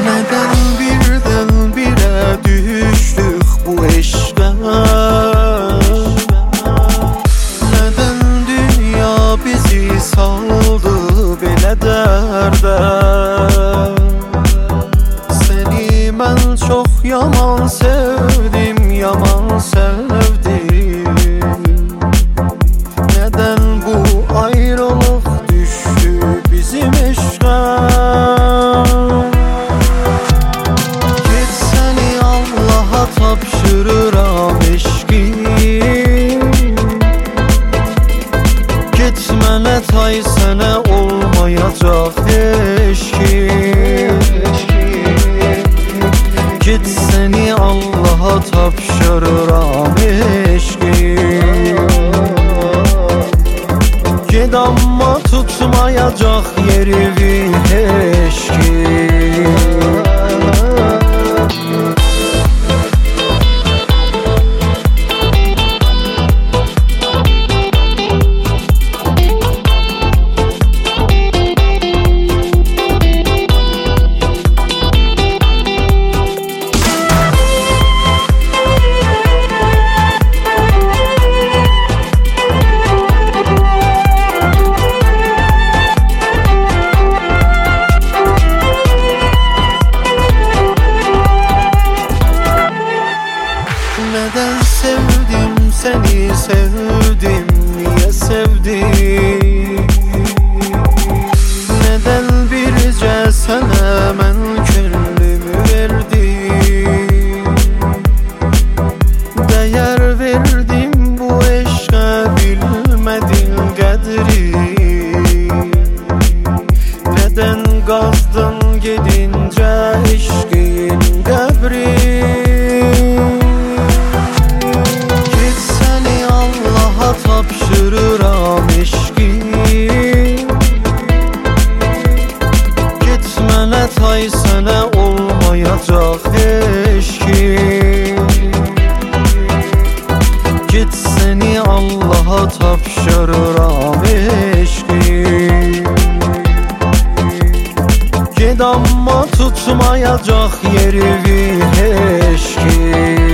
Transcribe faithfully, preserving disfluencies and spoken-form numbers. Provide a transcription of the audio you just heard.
Neden birdenbire düştük bu eşke? Neden dünya bizi saldı belə dərdə? Seni mən çox yaman sevdim, yaman sevdim. Neden bu ayrılık düştü bizim eşke? Git seni Allah'a tapşırıram eşki. Gitmene tay sene olmayacak eşki. Git seni Allah'a tapşırıram eşki. Gid amma tutmayacak yeri eşki. Neden sevdim seni sevdim, niye sevdim? Neden bircə sənə mən könlümü verdim? Değer verdim bu eşqə, bilmədin qədri. Neden qazdın gedincə eşqin qəbri? Tapşırıram eşki. Gitmene tay sene olmayacak eşki. Git seni Allah'a tapşırıram eşki. Gid amma tutmayacak yeri eşki.